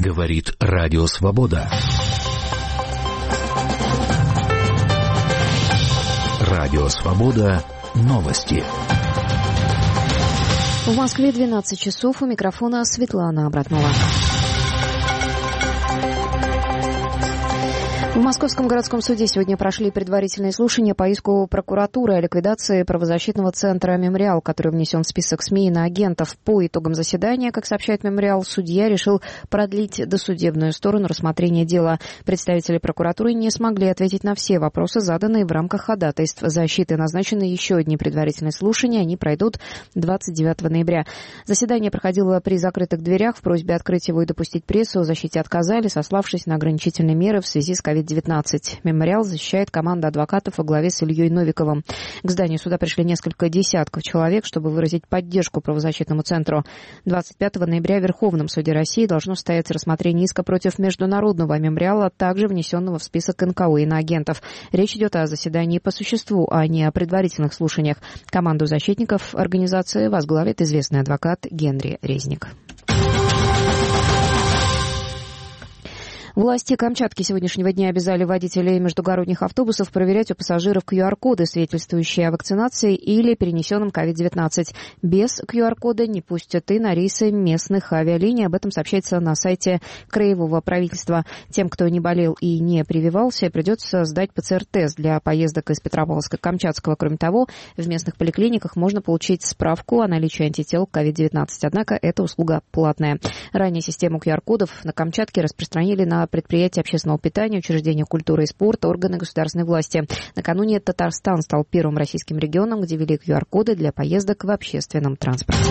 Говорит Радио Свобода. Радио Свобода. Новости. В Москве 12 часов. У микрофона Светлана Абратнова. В Московском городском суде сегодня прошли предварительные слушания по иску прокуратуры о ликвидации правозащитного центра «Мемориал», который внесен в список СМИ и иноагентов. По итогам заседания, как сообщает «Мемориал», судья решил продлить досудебную сторону рассмотрения дела. Представители прокуратуры не смогли ответить на все вопросы, заданные в рамках ходатайств защиты. Назначены еще одни предварительные слушания. Они пройдут 29 ноября. Заседание проходило при закрытых дверях. В просьбе открыть его и допустить прессу в защите отказали, сославшись на ограничительные меры в связи с COVID-19. «Мемориал» защищает команда адвокатов во главе с Ильей Новиковым. К зданию суда пришли несколько десятков человек, чтобы выразить поддержку правозащитному центру. 25 ноября в Верховном суде России должно состояться рассмотрение иска против международного «Мемориала», также внесенного в список НКО иноагентов. Речь идет о заседании по существу, а не о предварительных слушаниях. Команду защитников организации возглавит известный адвокат Генри Резник. Власти Камчатки сегодняшнего дня обязали водителей междугородних автобусов проверять у пассажиров QR-коды, свидетельствующие о вакцинации или перенесенном COVID-19. Без QR-кода не пустят и на рейсы местных авиалиний. Об этом сообщается на сайте краевого правительства. Тем, кто не болел и не прививался, придется сдать ПЦР-тест для поездок из Петропавловска-Камчатского. Кроме того, в местных поликлиниках можно получить справку о наличии антител к COVID-19. Однако эта услуга платная. Ранее систему QR-кодов на Камчатке распространили на предприятия общественного питания, учреждения культуры и спорта, органы государственной власти. Накануне Татарстан стал первым российским регионом, где ввели QR-коды для поездок в общественном транспорте.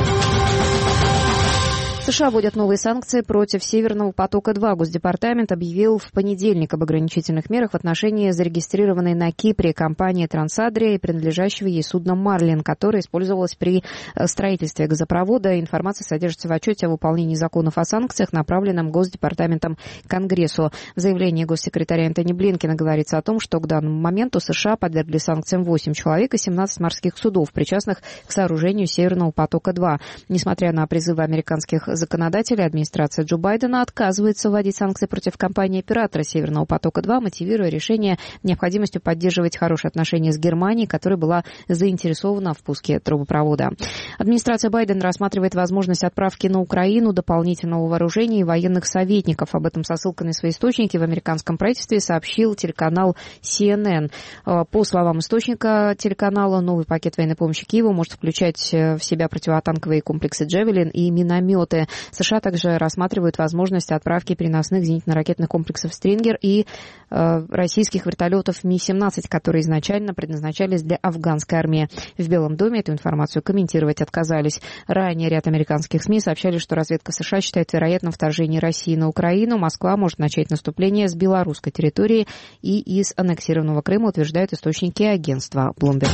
США вводят новые санкции против «Северного потока-2». Госдепартамент объявил в понедельник об ограничительных мерах в отношении зарегистрированной на Кипре компании «Трансадрия» и принадлежащего ей судна «Марлин», которое использовалось при строительстве газопровода. Информация содержится в отчете о выполнении законов о санкциях, направленном Госдепартаментом к Конгрессу. В заявлении госсекретаря Энтони Блинкена говорится о том, что к данному моменту США подвергли санкциям 8 человек и 17 морских судов, причастных к сооружению «Северного потока-2». Несмотря на призывы американских законодателей, администрация Джо Байдена отказывается вводить санкции против компании-оператора «Северного потока-2», мотивируя решение необходимостью поддерживать хорошие отношения с Германией, которая была заинтересована в пуске трубопровода. Администрация Байдена рассматривает возможность отправки на Украину дополнительного вооружения и военных советников. Об этом со ссылкой на свои источники в американском правительстве сообщил телеканал CNN. По словам источника телеканала, новый пакет военной помощи Киеву может включать в себя противотанковые комплексы «Джавелин» и минометы. США также рассматривают возможность отправки переносных зенитно-ракетных комплексов «Стрингер» и российских вертолетов Ми-17, которые изначально предназначались для афганской армии. В Белом доме эту информацию комментировать отказались. Ранее ряд американских СМИ сообщали, что разведка США считает вероятным вторжение России на Украину. Москва может начать наступление с белорусской территории и из аннексированного Крыма, утверждают источники агентства Bloomberg.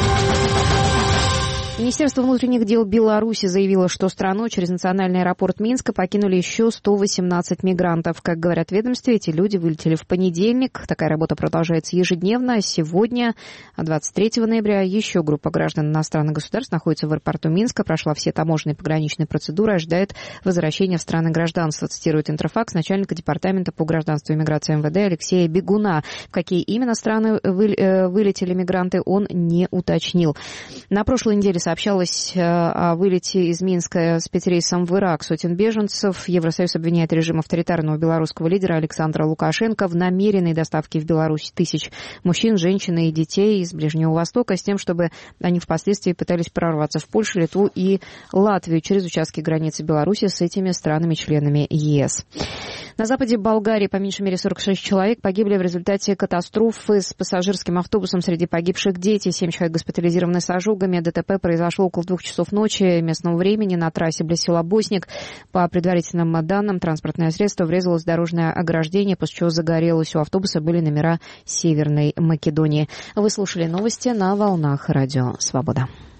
Министерство внутренних дел Беларуси заявило, что страну через национальный аэропорт Минска покинули еще 118 мигрантов. Как говорят в ведомстве, эти люди вылетели в понедельник. Такая работа продолжается ежедневно. Сегодня, 23 ноября, еще группа граждан иностранных государств находится в аэропорту Минска, прошла все таможенные и пограничные процедуры, ожидает возвращения в страны гражданства, цитирует Интерфакс начальника департамента по гражданству и миграции МВД Алексея Бегуна. В какие именно страны вылетели мигранты, он не уточнил. На прошлой неделе сообщалось о вылете из Минска спецрейсом в Ирак сотен беженцев. Евросоюз обвиняет режим авторитарного белорусского лидера Александра Лукашенко в намеренной доставке в Беларусь тысяч мужчин, женщин и детей из Ближнего Востока с тем, чтобы они впоследствии пытались прорваться в Польшу, Литву и Латвию через участки границы Беларуси с этими странами-членами ЕС. На западе Болгарии по меньшей мере 46 человек погибли в результате катастрофы с пассажирским автобусом. Среди погибших дети, 7 человек госпитализированы с ожогами. ДТП произошло около 2 часов ночи местного времени на трассе близ села Босник. По предварительным данным, транспортное средство врезалось в дорожное ограждение, после чего загорелось. У автобуса были номера Северной Македонии. Вы слушали новости на волнах Радио Свобода.